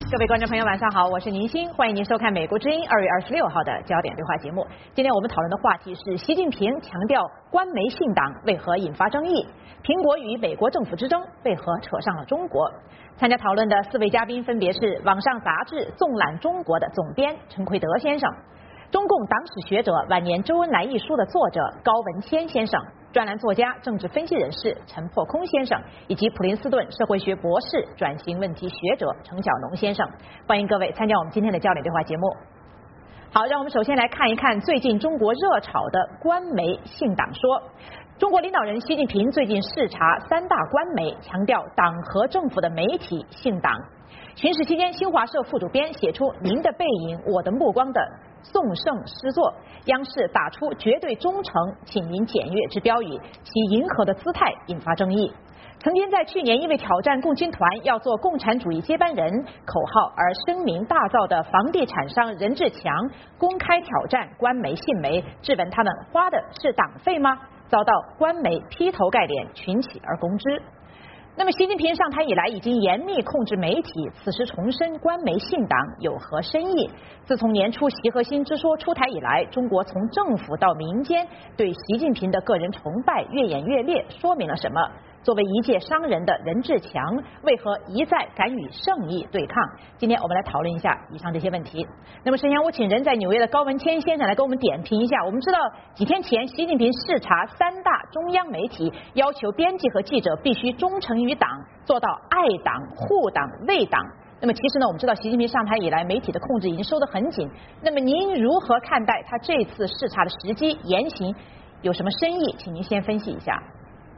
各位观众朋友，晚上好，我是宁鑫，欢迎您收看美国之音2月26号的焦点对话节目。今天我们讨论的话题是习近平强调官媒信党为何引发争议，苹果与美国政府之争为何扯上了中国。参加讨论的4位嘉宾分别是网上杂志《纵览中国》的总编陈奎德先生，中共党史学者晚年周恩来一书的作者高文谦先生，专栏作家、政治分析人士陈破空先生，以及普林斯顿社会学博士、转型问题学者程晓农先生。欢迎各位参加我们今天的焦点对话节目。好，让我们首先来看一看最近中国热炒的官媒信党说。中国领导人习近平最近视察3大官媒，强调党和政府的媒体信党。巡视期间，新华社副主编写出“您的背影，我的目光”的颂圣诗作，央视打出“绝对忠诚，请您检阅”之标语，其迎合的姿态引发争议。曾经在去年因为挑战共青团要做共产主义接班人口号而声名大噪的房地产商任志强公开挑战官媒信媒，质问他们花的是党费吗？遭到官媒劈头盖脸群起而攻之。那么习近平上台以来已经严密控制媒体，此时重申官媒信党有何深意？自从年初习核心之说出台以来，中国从政府到民间对习近平的个人崇拜越演越烈，说明了什么？作为一介商人的任志强为何一再敢与圣意对抗？今天我们来讨论一下以上这些问题。那么首先我请人在纽约的高文谦先生来给我们点评一下。我们知道几天前习近平视察3大中央媒体，要求编辑和记者必须忠诚于党，做到爱党、护党、为党。那么其实呢，我们知道习近平上台以来，媒体的控制已经收得很紧。那么您如何看待他这次视察的时机、言行有什么深意？请您先分析一下。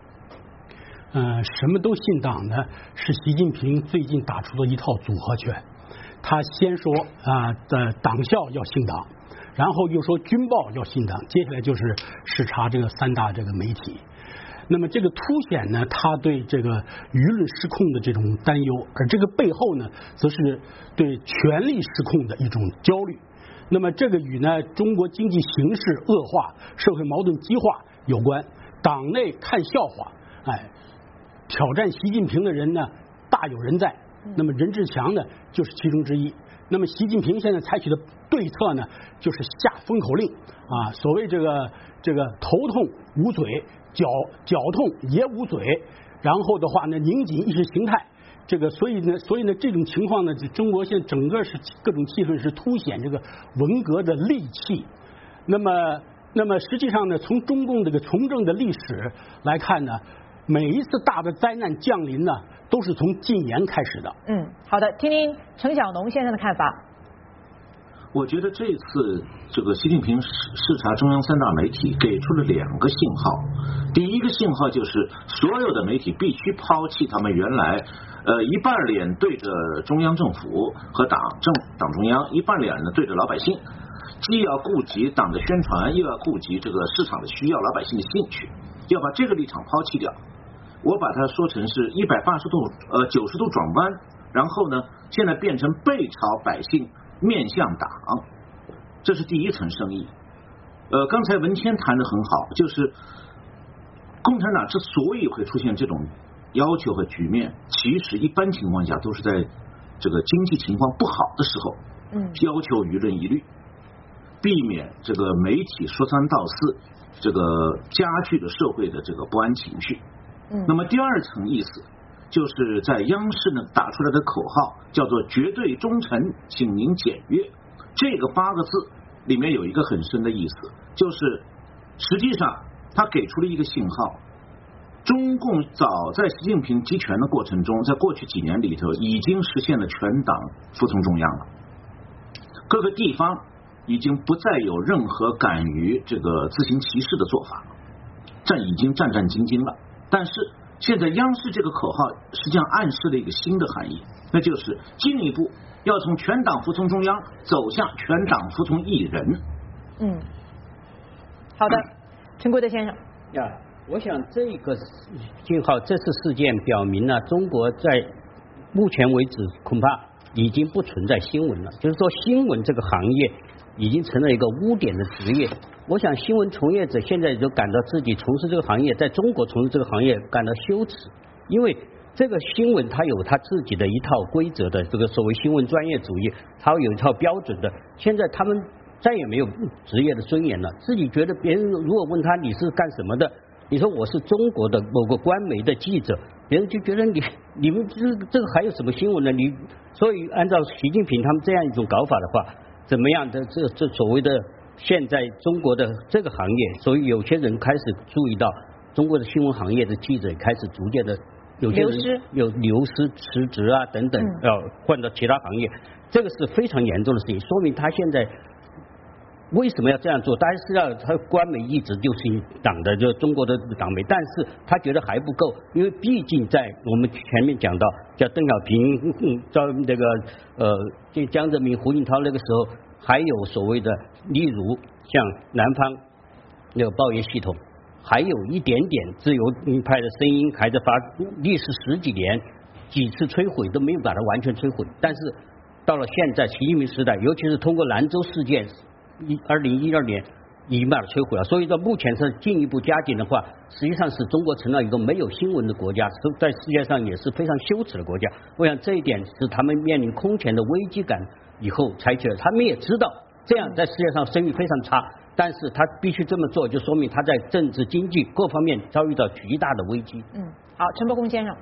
什么都信党呢，是习近平最近打出的一套组合拳。他先说党校要信党，然后又说军报要信党，接下来就是视察这个3大这个媒体。那么这个凸显呢，他对这个舆论失控的这种担忧，而这个背后呢，则是对权力失控的一种焦虑。那么这个与呢中国经济形势恶化、社会矛盾激化有关。党内看笑话，挑战习近平的人呢大有人在，那么任志强呢就是其中之一。那么习近平现在采取的对策呢，就是下封口令啊，所谓这个头痛捂嘴，脚痛也捂嘴，然后的话呢拧紧意识形态。所以呢这种情况呢，中国现在整个是各种气氛是凸显这个文革的戾气。那么实际上呢，从中共这个从政的历史来看呢，每一次大的灾难降临呢，都是从禁言开始的。 好的，听听程晓农先生的看法。 我觉得这次这个习近平视察中央3大媒体，给出了2个信号。第一个信号就是所有的媒体必须抛弃他们原来一半脸对着中央政府和党中央，一半脸呢对着老百姓，既要顾及党的宣传，又要顾及这个市场的需要、老百姓的兴趣，要把这个立场抛弃掉。我把它说成是180度90度转弯，然后呢现在变成背朝百姓面向党，这是第一层深意。刚才文谦谈得很好，就是共产党之所以会出现这种要求和局面，其实一般情况下都是在这个经济情况不好的时候要求舆论一律，避免这个媒体说三道四，这个加剧了社会的这个不安情绪。那么第2层意思就是在央视呢打出来的口号叫做绝对忠诚，请您检阅。这个8个字里面有一个很深的意思，就是实际上他给出了一个信号，中共早在习近平集权的过程中，在过去几年里头已经实现了全党服从中央了，各个地方已经不再有任何敢于这个自行其事的做法，已经战战兢兢了。但是现在央视这个口号实际上暗示了一个新的含义，那就是进一步要从全党服从中央走向全党服从一人。 好的，陈国德先生。 我想这个信号，这次事件表明了中国在目前为止恐怕已经不存在新闻了，就是说新闻这个行业已经成了一个污点的职业。我想新闻从业者现在就感到自己从事这个行业，在中国从事这个行业感到羞耻，因为这个新闻它有它自己的一套规则的，这个所谓新闻专业主义，它有一套标准的。现在他们再也没有职业的尊严了，自己觉得别人如果问他你是干什么的，你说我是中国的某个官媒的记者，别人就觉得你们这个还有什么新闻呢？所以按照习近平他们这样一种搞法的话，怎么样的这所谓的现在中国的这个行业，所以有些人开始注意到中国的新闻行业的记者开始逐渐的有些人有流失、辞职啊等等，要换到其他行业，这个是非常严重的事情，说明他现在。为什么要这样做？大家知道，他官媒一直就是党的，就中国的党媒，但是他觉得还不够，因为毕竟在我们前面讲到，叫邓小平那个江泽民、胡锦涛那个时候，还有所谓的，例如像南方那个报业系统，还有一点点自由派的声音还在发，历时10几年，几次摧毁都没有把它完全摧毁，但是到了现在习近平时代，尤其是通过兰州事件。2012年已经把它摧毁了，所以到目前是进一步加紧的话，实际上是中国成了一个没有新闻的国家，在世界上也是非常羞耻的国家。我想这一点是他们面临空前的危机感以后采取的，他们也知道这样在世界上声誉非常差，但是他必须这么做，就说明他在政治、经济各方面遭遇到巨大的危机。 好，陈伯公先生。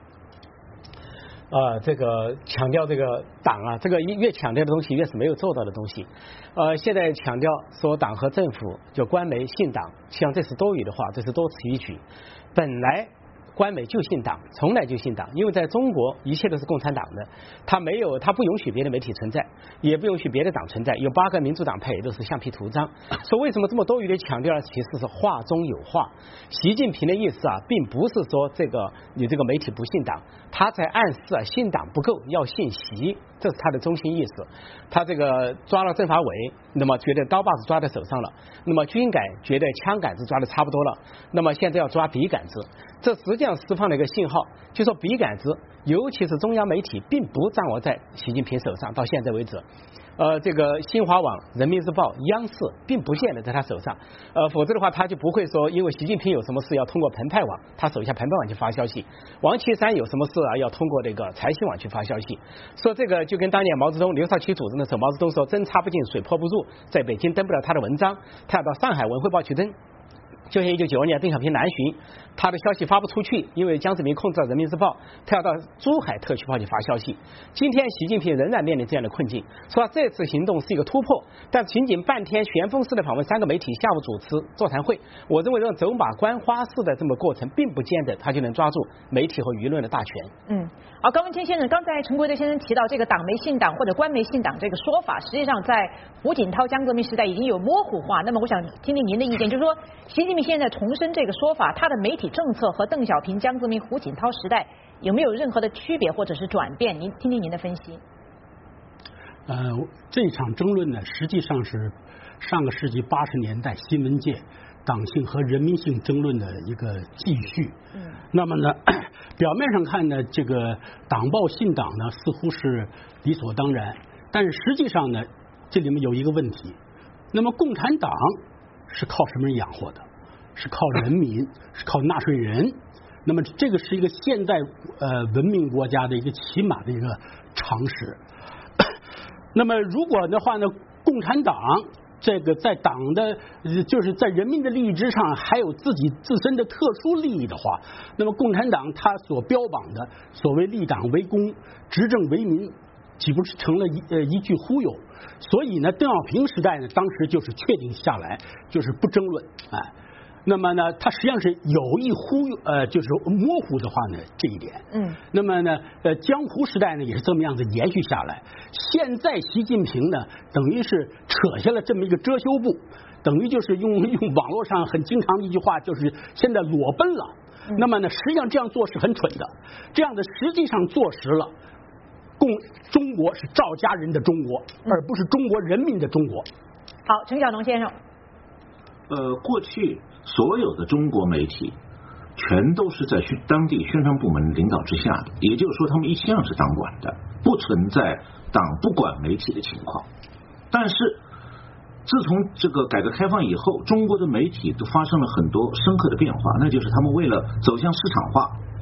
这个强调这个党啊，这个越强调的东西越是没有做到的东西。现在强调说党和政府就官媒信党，实际上这是多余的话，这是多此一举。本来官媒就信党，从来就信党，因为在中国一切都是共产党的，他不允许别的媒体存在，也不允许别的党存在，有8个民主党派也都是橡皮图章。说为什么这么多余的强调呢？其实是话中有话。习近平的意思啊，并不是说你这个媒体不信党，他在暗示啊，信党不够，要信习，这是他的中心意思。他这个抓了政法委，那么觉得刀把子抓在手上了，那么军改觉得枪杆子抓的差不多了，那么现在要抓笔杆子，这实际上释放了一个信号，就说笔杆子，尤其是中央媒体，并不掌握在习近平手上，到现在为止。这个新华网、人民日报、央视并不见得在他手上，否则的话他就不会说，因为习近平有什么事要通过澎湃网，他手下澎湃网去发消息；王岐山有什么事啊，要通过这个财新网去发消息。说这个就跟当年毛泽东刘少奇主政的时候，毛泽东说针插不进，水泼不入，在北京登不了他的文章，他要到上海文汇报去登。就像1992年邓小平南巡，他的消息发不出去，因为江泽民控制了人民日报，他要到珠海特区报去发消息。今天习近平仍然面临这样的困境，说这次行动是一个突破，但仅仅半天旋风式的访问3个媒体，下午主持座谈会，我认为这种走马观花式的这么过程，并不见得他就能抓住媒体和舆论的大权。 好，高文谦先生，刚才陈国德先生提到这个党媒信党或者官媒信党这个说法，实际上在胡锦涛、江泽民时代已经有模糊化。那么我想听听您的意见，就是说习近平现在重申这个说法，他的媒体政策和邓小平、江泽民、胡锦涛时代有没有任何的区别或者是转变？您听听您的分析。 这场争论呢，实际上是上个世纪80年代新闻界党性和人民性争论的一个继续。那么呢，表面上看呢，这个党报信党呢似乎是理所当然，但是实际上呢，这里面有一个问题。那么共产党是靠什么人养活的？是靠人民，是靠纳税人。那么这个是一个现代文明国家的一个起码的一个常识。那么如果的话呢，共产党这个在党的就是在人民的利益之上还有自己自身的特殊利益的话，那么共产党他所标榜的所谓立党为公、执政为民，岂不是成了一句忽悠？所以呢，邓小平时代呢，当时就是确定下来，就是不争论，那么呢，它实际上是有意就是模糊的话呢，这一点。那么呢，江湖时代呢也是这么样子延续下来。现在习近平呢，等于是扯下了这么一个遮羞布，等于就是用网络上很经常的一句话，就是现在裸奔了。那么呢，实际上这样做是很蠢的，这样的实际上坐实了中国是赵家人的中国，而不是中国人民的中国。 好，陈晓农先生。 过去所有的中国媒体全都是在当地宣传部门领导之下的，也就是说他们一向是党管的，不存在党不管媒体的情况。但是自从这个改革开放以后，中国的媒体都发生了很多深刻的变化，那就是他们为了走向市场化，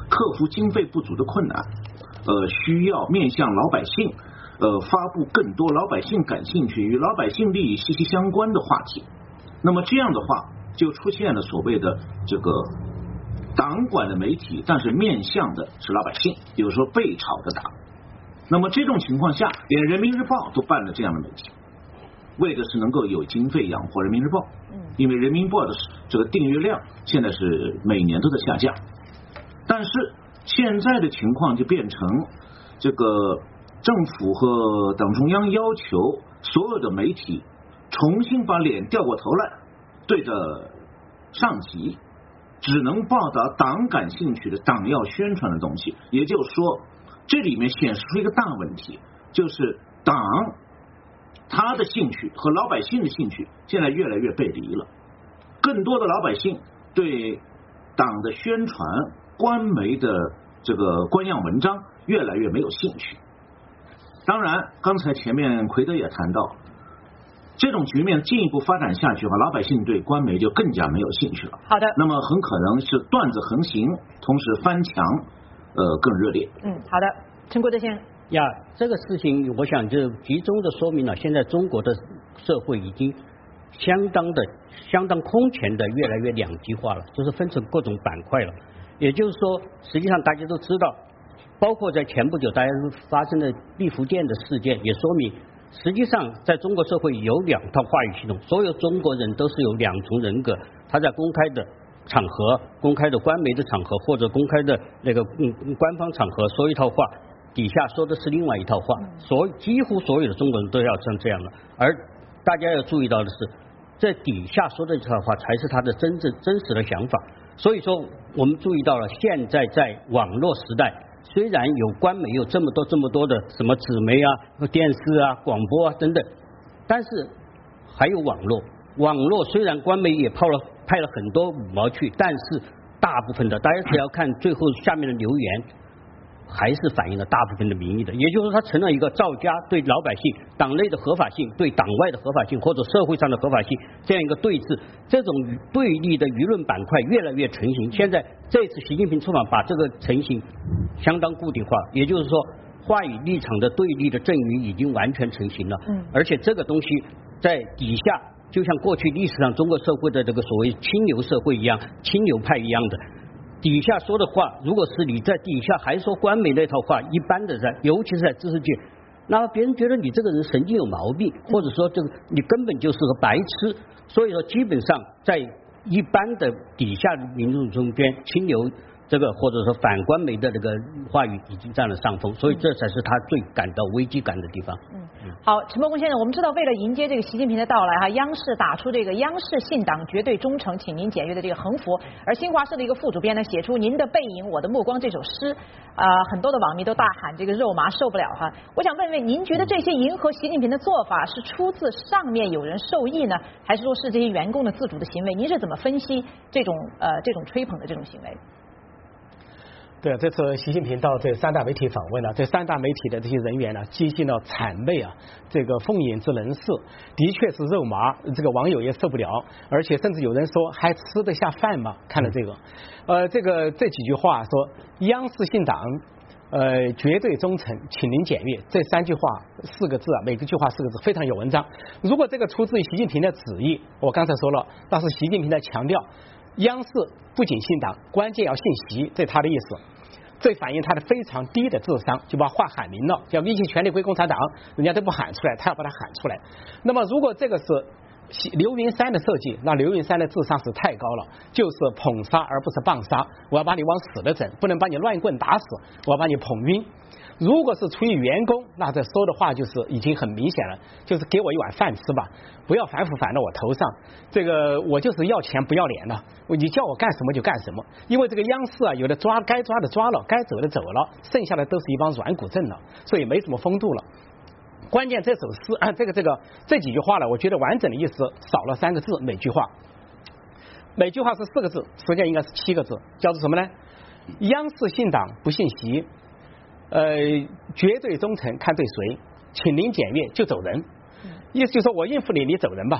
克服经费不足的困难，需要面向老百姓，发布更多老百姓感兴趣、与老百姓利益息息相关的话题。那么这样的话，就出现了所谓的这个党管的媒体，但是面向的是老百姓，比如说被炒的党。那么这种情况下，连人民日报都办了这样的媒体，为的是能够有经费养活人民日报。因为人民日报的这个订阅量现在是每年都在下降，但是现在的情况就变成这个政府和党中央要求所有的媒体重新把脸调过头来，对着上级，只能报道党感兴趣的、党要宣传的东西。也就是说，这里面显示出一个大问题，就是党他的兴趣和老百姓的兴趣现在越来越背离了。更多的老百姓对党的宣传、官媒的这个官样文章越来越没有兴趣。当然，刚才前面奎德也谈到，这种局面进一步发展下去的话，老百姓对官媒就更加没有兴趣了。 好的， 那么很可能是段子横行，同时翻墙更热烈。 好的，陈国德先生。 呀，这个事情我想就集中的说明了，现在中国的社会已经相当空前的越来越两极化了，就是分成各种板块了。也就是说，实际上大家都知道，包括在前不久大家发生的毕福剑的事件，也说明实际上在中国社会有两套话语系统，所有中国人都是有两重人格，他在公开的场合、公开的官媒的场合或者公开的那个官方场合说一套话，底下说的是另外一套话，几乎所有的中国人都要像这样的。而大家要注意到的是，这底下说的这套话才是他的真实的想法。所以说，我们注意到了，现在在网络时代，虽然有官媒有这么多的什么纸媒啊、电视啊、广播啊等等，但是还有网络。网络虽然官媒也派了很多五毛去，但是大部分的大家只要看最后下面的留言，还是反映了大部分的民意的。也就是说，它成了一个造假对老百姓党内的合法性、对党外的合法性或者社会上的合法性这样一个对峙，这种对立的舆论板块越来越成型。现在这次习近平出访把这个成型相当固定化，也就是说话语立场的对立的阵营已经完全成型了。而且这个东西在底下就像过去历史上中国社会的这个所谓清流社会一样、清流派一样的，底下说的话，如果是你在底下还说官媒那套话，一般的尤其是在知识界，那别人觉得你这个人神经有毛病，或者说这个你根本就是个白痴。所以说，基本上在一般的底下民众中间，清流这个或者说反官媒的这个话语已经占了上风，所以这才是他最感到危机感的地方。 好，陈伯公先生，我们知道为了迎接这个习近平的到来央视打出这个央视信党绝对忠诚，请您检阅的这个横幅，而新华社的一个副主编呢写出您的背影我的目光这首诗，很多的网民都大喊这个肉麻受不了哈。我想问问您，觉得这些迎合习近平的做法是出自上面有人授意呢，还是说是这些员工的自主的行为？您是怎么分析这种吹捧的这种行为？ 对，这次习近平到这三大媒体访问了，这三大媒体的这些人员呢，极尽了谄媚这个凤眼之能事，的确是肉麻，这个网友也受不了，而且甚至有人说还吃得下饭吗？看了这个，这几句话说央视信党绝对忠诚，请您检阅，这三句话4个字每个句话4个字，非常有文章。如果这个出自于习近平的旨意，我刚才说了，那是习近平在强调央视不仅信党，关键要信习，这是他的意思。这反映他的非常低的智商，就把话喊明了，叫威胁权力归共产党，人家都不喊出来，他要把它喊出来。那么如果这个是刘云山的设计，那刘云山的智商是太高了，就是捧杀而不是棒杀，我要把你往死了整，不能把你乱棍打死，我要把你捧晕。如果是出于员工，那这说的话就是已经很明显了，就是给我一碗饭吃吧，不要反腐反到我头上，这个我就是要钱不要脸的，你叫我干什么就干什么。因为这个央视有的该抓的抓了，该走的走了，剩下的都是一帮软骨症了，所以没什么风度了。关键这首诗这几句话呢，我觉得完整的意思少了3个字，每句话是4个字，实际上应该是7个字，叫做什么呢？央视信党不信习，绝对忠诚看对谁，请您检阅就走人。意思就是说我应付你，你走人吧。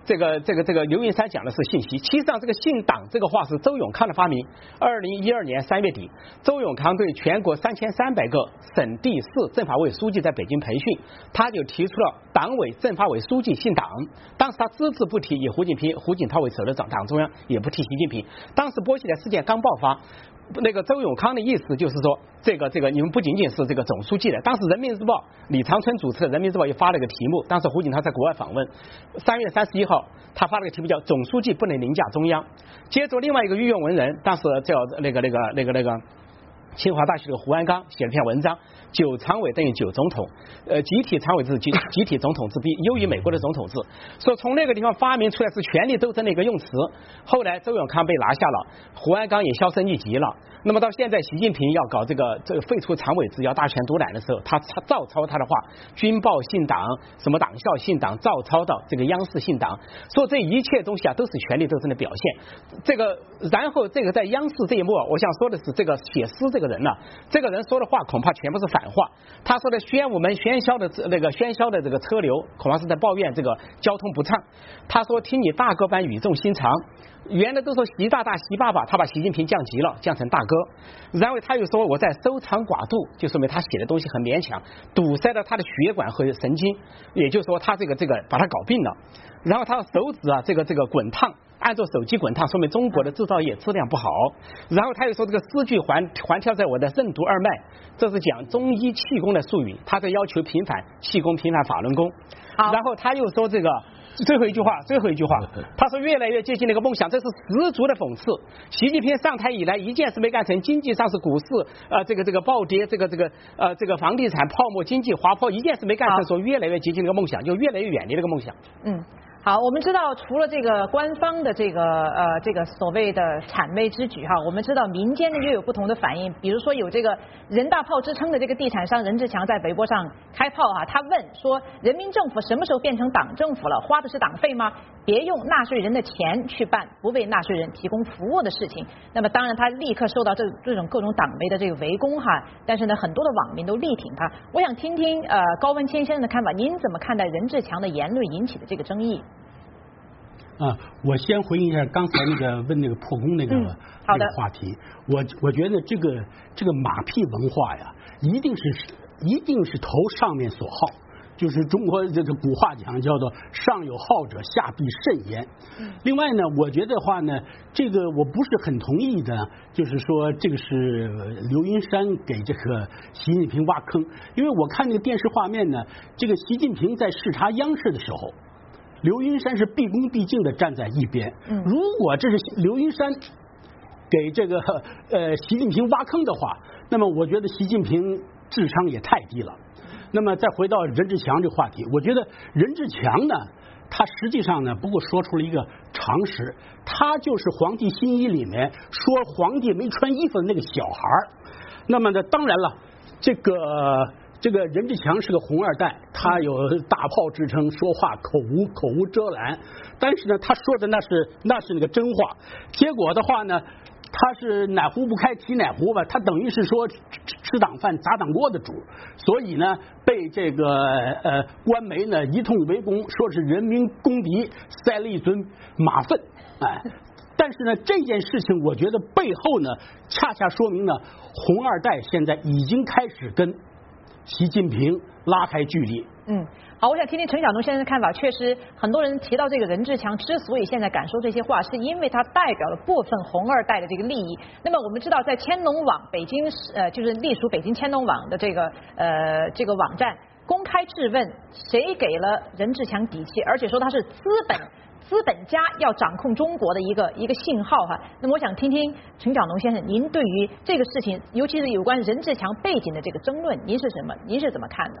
这个刘云山讲的是信息，其实上这个姓党这个话是周永康的发明。2012年3月底，周永康对全国3300个省地市政法委书记在北京培训，他就提出了党委政法委书记姓党。当时他只字不提以胡锦涛为首的党中央，也不提习近平。当时波西来事件刚爆发，那个周永康的意思就是说，这个你们不仅仅是这个总书记的。当时人民日报李长春主持的人民日报也发了个题目，当时胡锦涛在国外访问，3月31号他发了个题目叫总书记不能凌驾中央。接着另外一个御用文人，当时叫那个清华大学的胡鞍钢写了篇文章，9常委等于9总统，集体常委制集体总统制比优于美国的总统制，说从那个地方发明出来是权力斗争的一个用词。后来周永康被拿下了，胡鞍钢也销声匿迹了。那么到现在习近平要搞这个废除常委制要大权独揽的时候，他照抄他的话，军报姓党，什么党校姓党，照抄到这个央视姓党，说这一切东西都是权力斗争的表现。然后这个在央视这一幕，我想说的是，这个写诗这个人呢，这个人说的话恐怕全部是反话。他说的宣武门喧嚣的这个车流，恐怕是在抱怨这个交通不畅。他说听你大哥般语重心长，原来都说习大大习爸爸，他把习近平降级了，降成大哥。然后他又说我在搜肠寡肚，就说明他写的东西很勉强，堵塞了他的血管和神经，也就是说他这个把他搞病了。然后他手指啊这个滚烫，按照手机滚烫，说明中国的制造业质量不好。然后他又说这个丝句环跳在我的任督二脉，这是讲中医气功的术语，他在要求平反气功，平反法轮功。然后他又说这个最后一句话，他说越来越接近那个梦想，这是十足的讽刺。习近平上台以来一件事没干成，经济上是股市这个暴跌，这个房地产泡沫经济滑坡，一件事没干成，说越来越接近那个梦想，就越来越远离那个梦想。 好，我们知道除了这个官方的这个所谓的谄媚之举哈，我们知道民间呢又有不同的反应，比如说有这个人大炮之称的这个地产商任志强在微博上开炮哈，他问说人民政府什么时候变成党政府了？花的是党费吗？别用纳税人的钱去办不为纳税人提供服务的事情。那么当然他立刻受到这种各种党媒的这个围攻哈，但是呢很多的网民都力挺他。我想听听高文谦先生的看法，您怎么看待任志强的言论引起的这个争议？ 我先回应一下刚才问那个破功那个话题。我觉得这个马屁文化呀，一定是头上面所好，就是中国这个古话讲叫做上有好者下必甚焉。另外呢，我觉得话呢，这个我不是很同意的，就是说这个是刘云山给这个习近平挖坑，因为我看那个电视画面呢，这个习近平在视察央视的时候，刘云山是毕恭毕敬的站在一边。如果这是刘云山给这个习近平挖坑的话，那么我觉得习近平智商也太低了。那么再回到任志强这个话题，我觉得任志强呢，他实际上呢不过说出了一个常识，他就是《黄帝新衣》里面说皇帝没穿衣服的那个小孩。那么呢，当然了，这个任志强是个红二代，他有大炮之称，说话口无遮拦。但是呢，他说的那是那个真话。结果的话呢，他是哪壶不开提哪壶吧，他等于是说吃党饭砸党锅的主，所以呢，被这个官媒呢一通围攻，说是人民公敌，塞了一尊马粪。但是呢，这件事情我觉得背后呢，恰恰说明呢，红二代现在已经开始跟习近平拉开距离。 好，我想听听陈晓东先生的看法。确实，很多人提到这个任志强之所以现在敢说这些话，是因为他代表了部分红二代的这个利益。那么我们知道，在千农网北京就是隶属北京千农网的这个网站公开质问谁给了任志强底气，而且说他是资本家要掌控中国的一个信号哈。那么我想听听陈晓东先生，您对于这个事情，尤其是有关任志强背景的这个争论，您是怎么看的？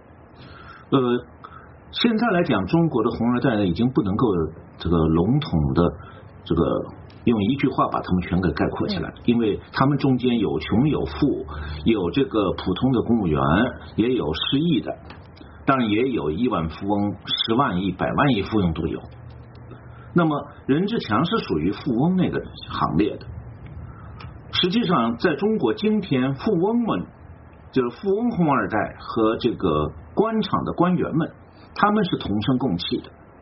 现在来讲，中国的红二代呢，已经不能够这个笼统的这个用一句话把他们全给概括起来，因为他们中间有穷有富，有这个普通的公务员，也有失意的，当然也有亿万富翁、10万亿、100万亿富翁都有。那么任志强是属于富翁那个行列的。实际上，在中国今天，富翁们就是富翁红二代和这个官场的官员们，他们是同声共气的。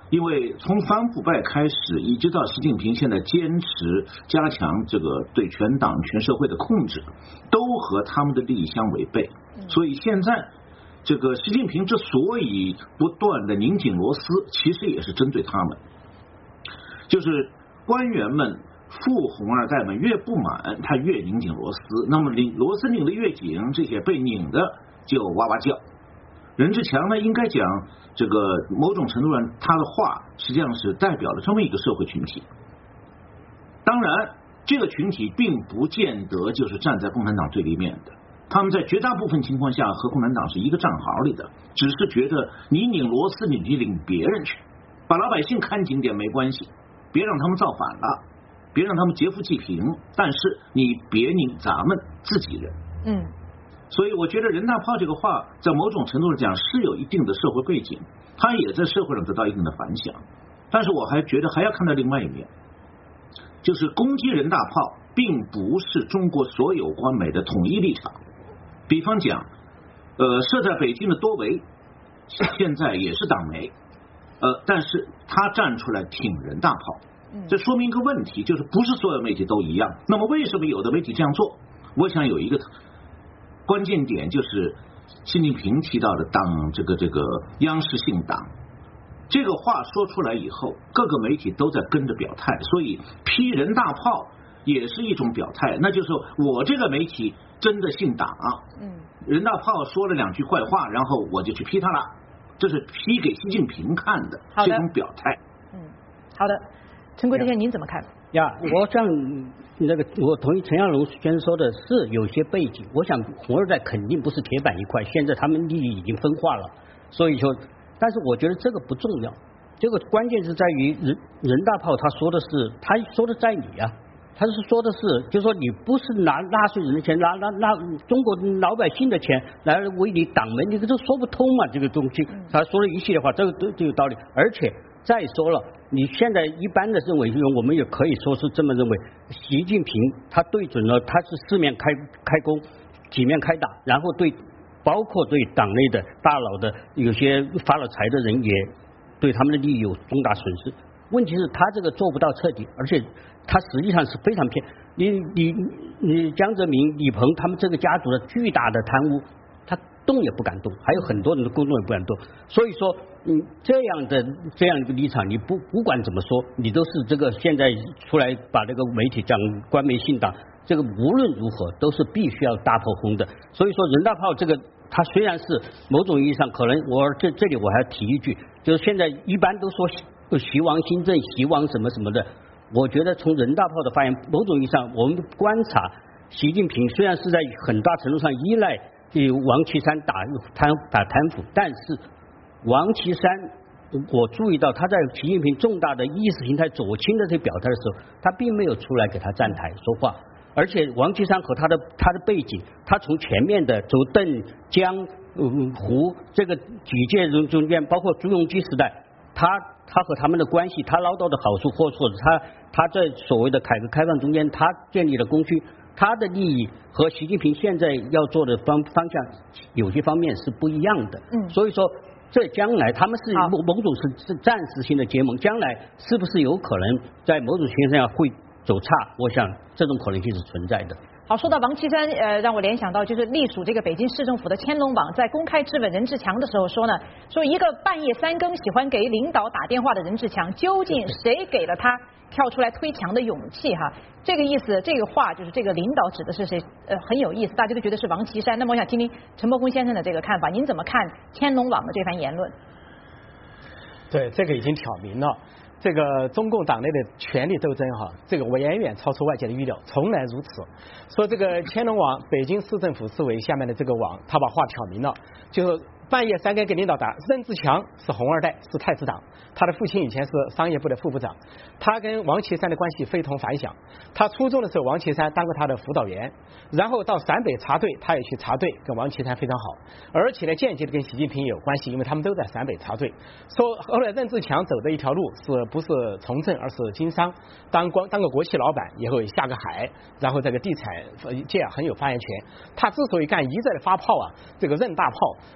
因为从反腐败开始，一直到习近平现在坚持加强这个对全党全社会的控制，都和他们的利益相违背。所以现在这个习近平之所以不断的拧紧螺丝，其实也是针对他们，就是官员们、富红二代们越不满，他越拧紧螺丝。那么螺丝拧得越紧，这些被拧的就哇哇叫。任志强呢，应该讲这个某种程度上，他的话实际上是代表了这么一个社会群体。当然，这个群体并不见得就是站在共产党对立面的，他们在绝大部分情况下和共产党是一个战壕里的，只是觉得你拧螺丝，你去拧别人去，把老百姓看紧点没关系，别让他们造反了，别让他们劫富济贫，但是你别拧咱们自己人。所以我觉得任大炮这个话在某种程度上讲是有一定的社会背景，他也在社会上得到一定的反响。但是我还觉得还要看到另外一面，就是攻击任大炮并不是中国所有官媒的统一立场。比方讲设在北京的多维现在也是党媒，但是他站出来挺任大炮，这说明一个问题，就是不是所有媒体都一样。那么为什么有的媒体这样做？我想有一个关键点，就是习近平提到的这个央视姓党，这个话说出来以后，各个媒体都在跟着表态，所以批任大炮也是一种表态，那就是说我这个媒体真的姓党任大炮说了2句坏话，然后我就去批他了，这是批给习近平看的，是一种表态。 好的，陈国基先生您怎么看？ 我想我同意陈亚龙先生说的是有些背景，我想红二代肯定不是铁板一块，现在他们利益已经分化了，所以说，但是我觉得这个不重要，这个关键是在于任大炮他说的是，他说的在理啊，他是说的是，就是说你不是拿纳税人的钱，拿中国老百姓的钱来为你党媒，你这说不通嘛，这个东西，他说了一系列话，这个都有道理，而且再说了，你现在一般的认为，我们也可以说是这么认为，习近平他对准了，他是四面开弓，几面开打，然后包括对党内的大佬的有些发了财的人，也对他们的利益有重大损失。问题是，他这个做不到彻底，而且他实际上是非常偏。你江泽民、李鹏他们这个家族的巨大的贪污，他动也不敢动，还有很多人的公众也不敢动。所以说，这样一个立场，你不管怎么说，你都是这个现在出来把这个媒体讲官媒信党，这个无论如何都是必须要大炮轰的。所以说，任大炮这个，他虽然是某种意义上可能，这里我还要提一句，就是现在一般都说习王新政、习王什么什么的，我觉得从任大炮的发言，某种意义上我们观察习近平虽然是在很大程度上依赖王岐山打贪腐，但是王岐山我注意到他在习近平重大的意识形态左倾的这表态的时候，他并没有出来给他站台说话，而且王岐山和他的背景，他从前面的走邓江胡这个几届中间，包括朱镕基时代，他和他们的关系，他捞到的好处，或者他在所谓的改革开放中间，他建立了供需，他的利益和习近平现在要做的方向有些方面是不一样的。所以说这将来他们是某种是暂时性的结盟，将来是不是有可能在某种情况下会走差？我想这种可能性是存在的。 好，说到王岐山，让我联想到就是隶属这个北京市政府的乾隆网在公开质问任志强的时候说一个半夜3更喜欢给领导打电话的任志强，究竟谁给了他跳出来推墙的勇气？哈，这个意思，这个话就是这个领导指的是谁？很有意思，大家都觉得是王岐山。那么我想听听陈伯宏先生的这个看法，您怎么看乾隆网的这番言论？ 对，这个已经挑明了。这个中共党内的权力斗争这个远远超出外界的预料，从来如此。说这个乾隆网，北京市政府市委下面的这个网，他把话挑明了，就是半夜3更给领导打。任志强是红二代，是太子党，他的父亲以前是商业部的副部长，他跟王岐山的关系非同凡响。他初中的时候，王岐山当过他的辅导员，然后到陕北插队，他也去插队，跟王岐山非常好，而且呢间接的跟习近平也有关系，因为他们都在陕北插队。说后来任志强走的一条路不是从政，而是经商，当个国企老板，以后下个海，然后这个地产界很有发言权。他之所以敢一再的发炮这个任大炮，万人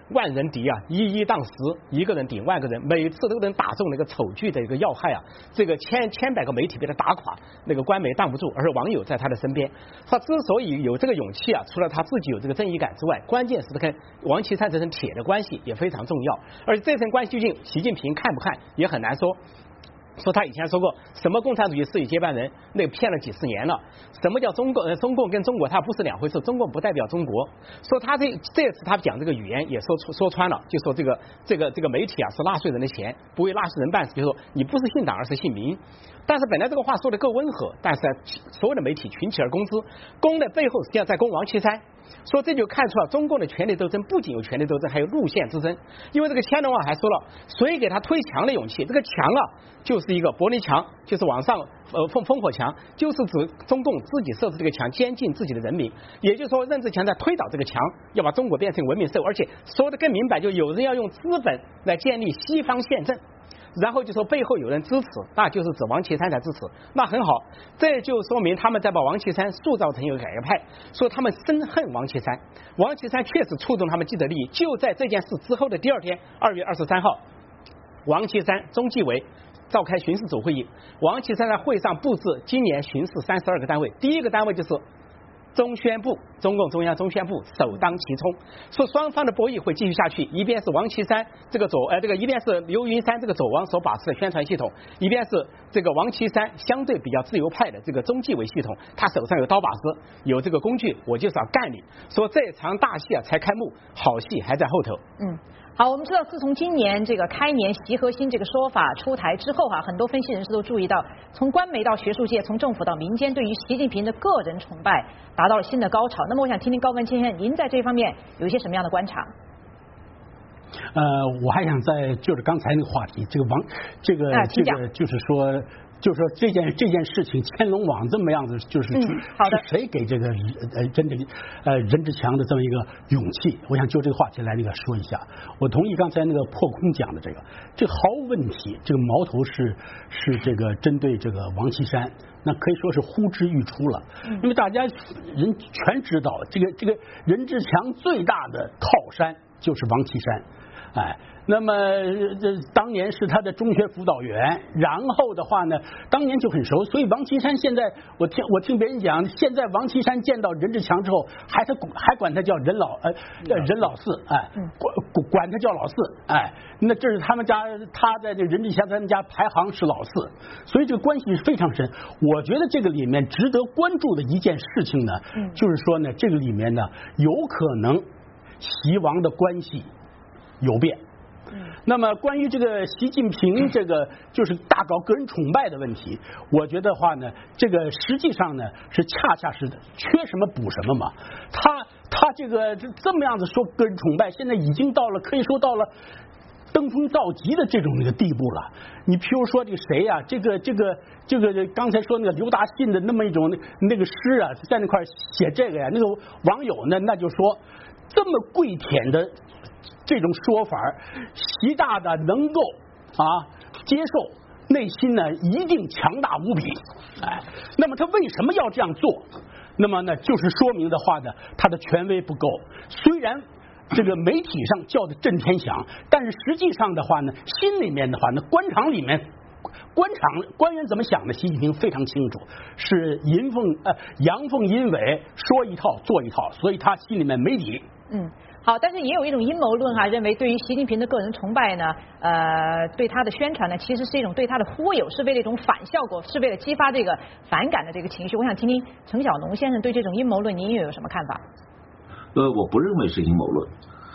人敌啊，1当10，一个人顶万个人，每次都能打中那个丑剧的一个要害啊。这个千百个媒体被他打垮，那个官媒挡不住，而网友在他的身边。他之所以有这个勇气啊，除了他自己有这个正义感之外，关键是他跟王岐山这层铁的关系也非常重要。而这层关系究竟习近平看不看也很难说。说他以前说过什么共产主义是以接班人，那个骗了几十年了。什么叫中共跟中国它不是两回事，中共不代表中国。说他这次他讲这个语言也说穿了，就说这个媒体啊是纳税人的钱，不为纳税人办事，就说你不是姓党而是姓民。但是本来这个话说的够温和，但是所有的媒体群起而攻之，攻的背后实际上在攻王岐山。说这就看出了中共的权力斗争不仅有权力斗争，还有路线之争。因为这个千龙网还说了，谁给他推墙的勇气？这个墙啊，就是一个柏林墙，就是往上烽火墙，就是指中共自己设置这个墙，监禁自己的人民。也就是说，任志强在推倒这个墙，要把中国变成文明社会，而且说的更明白，就有人要用资本来建立西方宪政。然后就说背后有人支持，那就是指王岐山在支持，那很好，这就说明他们在把王岐山塑造成一个改革派，说他们深恨王岐山，王岐山确实触动他们既得利益。就在这件事之后的第2天，2月23号，王岐山、中纪委召开巡视组会议，王岐山在会上布置今年巡视32个单位，第一个单位就是中宣部，中共中央中宣部首当其冲，说双方的博弈会继续下去，一边是王岐山一边是刘云山这个走王所把持的宣传系统，一边是这个王岐山相对比较自由派的这个中纪委系统，他手上有刀把子，有这个工具，我就是要干你。说这场大戏啊才开幕，好戏还在后头。 好，我们知道自从今年这个开年习核心这个说法出台之后很多分析人士都注意到，从官媒到学术界，从政府到民间，对于习近平的个人崇拜达到了新的高潮。那么我想听听高文先生，您在这方面有一些什么样的观察？ 我还想就是刚才那个话题，这个就是说这件事情，千龙网这么样子，就是谁给这个任志强的这么一个勇气？我想就这个话题来说一下。我同意刚才那个破空讲的这个毫无问题，这个矛头是这个针对这个王岐山，那可以说是呼之欲出了。因为大家人全知道，这个任志强最大的靠山就是王岐山。那么当年是他的中学辅导员，然后的话呢，当年就很熟，所以王岐山现在我听别人讲，现在王岐山见到任志强之后，还管他叫任老四，管他叫老四，那这是他在这任志强他们家排行是老四，所以这个关系是非常深。我觉得这个里面值得关注的一件事情呢，就是说呢，这个里面呢有可能习王的关系有变。那么关于这个习近平这个就是大搞个人崇拜的问题，我觉得话呢，这个实际上呢是恰恰是缺什么补什么嘛。他这个这么样子说个人崇拜，现在已经可以说到了登峰造极的这种那个地步了。你譬如说这个谁呀，这个刚才说那个刘达信的那么一种那个诗啊，在那块写这个呀，那个网友呢那就说这么跪舔的这种说法，习大大能够接受，内心呢一定强大无比。那么他为什么要这样做？那么呢，就是说明的话呢，他的权威不够。虽然这个媒体上叫的震天响，但是实际上的话呢，心里面的话呢，官场里面官员怎么想的，习近平非常清楚，是阳奉阴违，说一套做一套，所以他心里面没底。 好，但是也有一种阴谋论认为对于习近平的个人崇拜呢，对他的宣传呢，其实是一种对他的忽悠，是为了一种反效果，是为了激发这个反感的这个情绪。我想听听程小农先生对这种阴谋论，您又有什么看法？ 我不认为是阴谋论。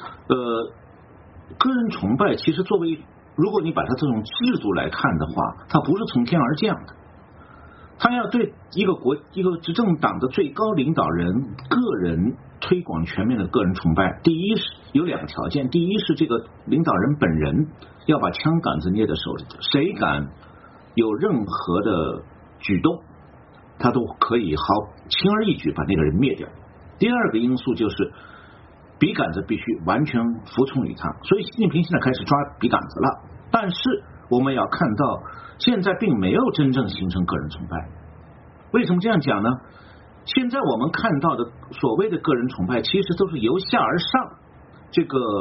个人崇拜其实作为，如果你把它这种制度来看的话，它不是从天而降的。他要对一个执政党的最高领导人个人推广全面的个人崇拜，第一是有2个条件，第一是这个领导人本人要把枪杆子捏在手里，谁敢有任何的举动，他都可以轻而易举把那个人灭掉。第2个因素就是笔杆子必须完全服从于他，所以习近平现在开始抓笔杆子了。但是我们要看到，现在并没有真正形成个人崇拜。为什么这样讲呢？现在我们看到的所谓的个人崇拜，其实都是由下而上，这个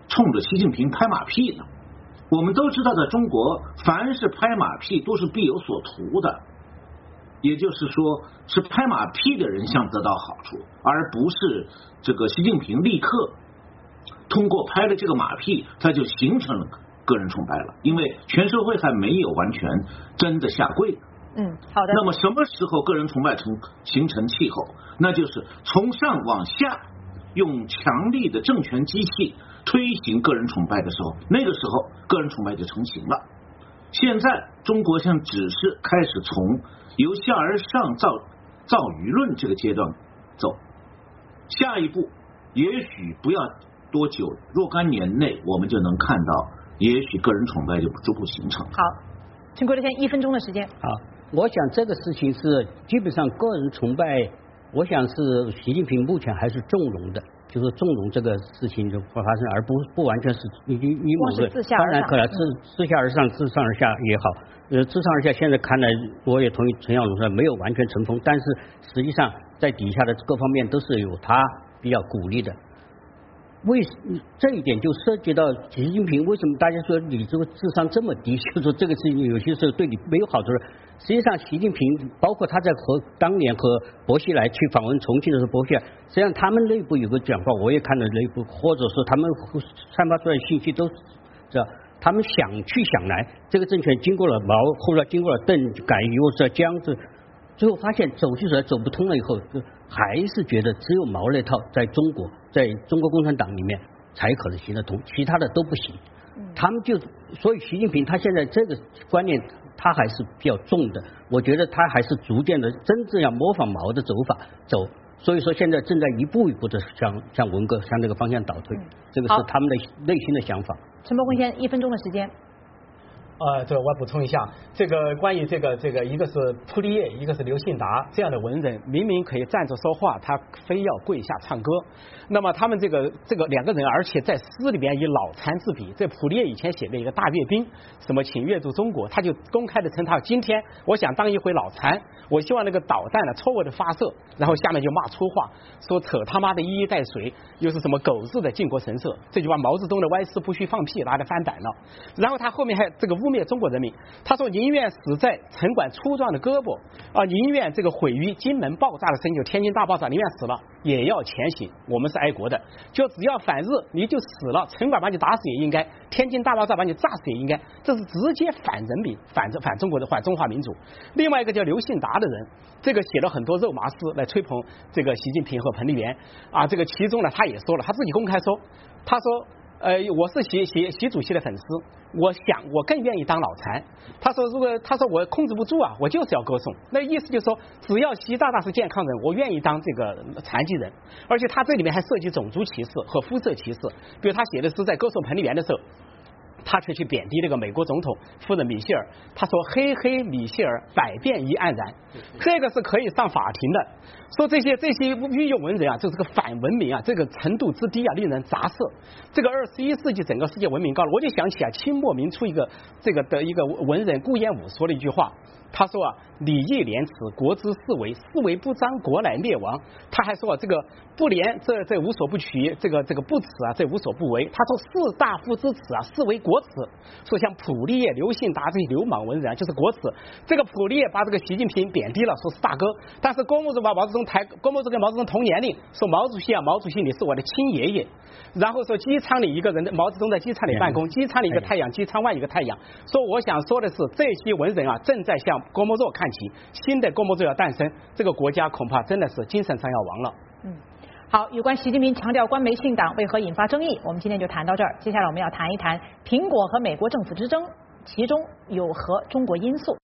冲着习近平拍马屁呢？我们都知道，在中国，凡是拍马屁都是必有所图的，也就是说，是拍马屁的人想得到好处，而不是这个习近平立刻通过拍了这个马屁，他就形成了个人崇拜了，因为全社会还没有完全真的下跪。 好的。 那么什么时候个人崇拜形成气候？那就是从上往下用强力的政权机器推行个人崇拜的时候，那个时候个人崇拜就成型了。现在中国现在只是开始从由下而上造舆论这个阶段走，下一步也许不要多久，若干年内我们就能看到，也许个人崇拜就逐步形成。 好，请郭德先1分钟的时间。 好，我想这个事情是基本上个人崇拜，我想是习近平目前还是纵容的，就是纵容这个事情就发生，而不完全是阴谋论。当然可能自下而上、自上而下也好，自上而下现在看来，我也同意陈小龙说没有完全成功，但是实际上在底下的各方面都是有他比较鼓励的。这一点就涉及到习近平为什么大家说你这个智商这么低，就说这个事情有些时候对你没有好处。实际上习近平包括他在当年和薄熙来去访问重庆的时候，薄熙来实际上他们内部有个讲话，我也看了内部，或者说他们散发出来的信息都知道，他们想去想来，这个政权经过了毛，后来经过了邓，改又是江，最后发现走不通了以后，还是觉得只有毛那套在中国，在中国共产党里面才可能行得通，其他的都不行。他们所以习近平他现在这个观念他还是比较重的，我觉得他还是逐渐的真正要模仿毛的走法走，所以说现在正在一步一步的向文革向这个方向倒退，这个是他们的内心的想法。 陈伯坤先1分钟的时间。 这我补充一下，这个关于这个一个是普利叶，一个是刘信达这样的文人，明明可以站着说话，他非要跪下唱歌。那么他们这个两个人，而且在诗里边以脑残自比。这普利叶以前写的一个大阅兵，什么请阅读中国，他就公开的称他今天我想当一回脑残，我希望那个导弹呢错误的发射，然后下面就骂粗话，说扯他妈的一衣带水，又是什么狗日的靖国神社。这句话毛泽东的歪诗不许放屁拿来翻版了。然后他后面还这个污蔑中国人民，他说宁愿死在城管粗壮的胳膊宁愿这个毁于金门爆炸的声音，就天津大爆炸，宁愿死了也要前行，我们是爱国的，就只要反日你就死了，城管把你打死也应该，天津大爆炸把你炸死也应该，这是直接反人民，反中国的反中华民族。另外一个叫刘信达的人，这个写了很多肉麻诗来吹捧这个习近平和彭丽媛这个其中呢他也说了，他自己公开说，他说我是习主席的粉丝，我更愿意当脑残。他说我控制不住我就是要歌颂。那意思就是说，只要习大大是健康人，我愿意当这个残疾人。而且他这里面还涉及种族歧视和肤色歧视。比如他写的是在歌颂彭丽媛的时候，他却去贬低那个美国总统夫人米歇尔，他说嘿嘿米歇尔百变一黯然，这个是可以上法庭的。说这些御用文人就是个反文明这个程度之低令人咋舌。这个21世纪整个世界文明高了，我就想起清末明初一个文人顾炎武说了一句话，他说礼义廉耻国之四维，四维不张国乃灭亡。他还说这个不廉这无所不取，这个不耻这无所不为。他说士大夫之耻是为国耻。说像普利叶、刘信达这些流氓文人就是国耻。这个普利叶把这个习近平贬低了，说是大哥，但是郭沫若跟毛泽东同年龄，说毛主席你是我的亲爷爷。然后说机舱里一个人，毛泽东在机舱里办公，机舱里一个太阳，机舱外一个太阳。说我想说的是，这些文人正在向郭沫若看齐，新的郭沫若要诞生，这个国家恐怕真的是精神上要亡了。 好，有关习近平强调官媒信党为何引发争议，我们今天就谈到这儿。接下来我们要谈一谈苹果和美国政府之争，其中有何中国因素。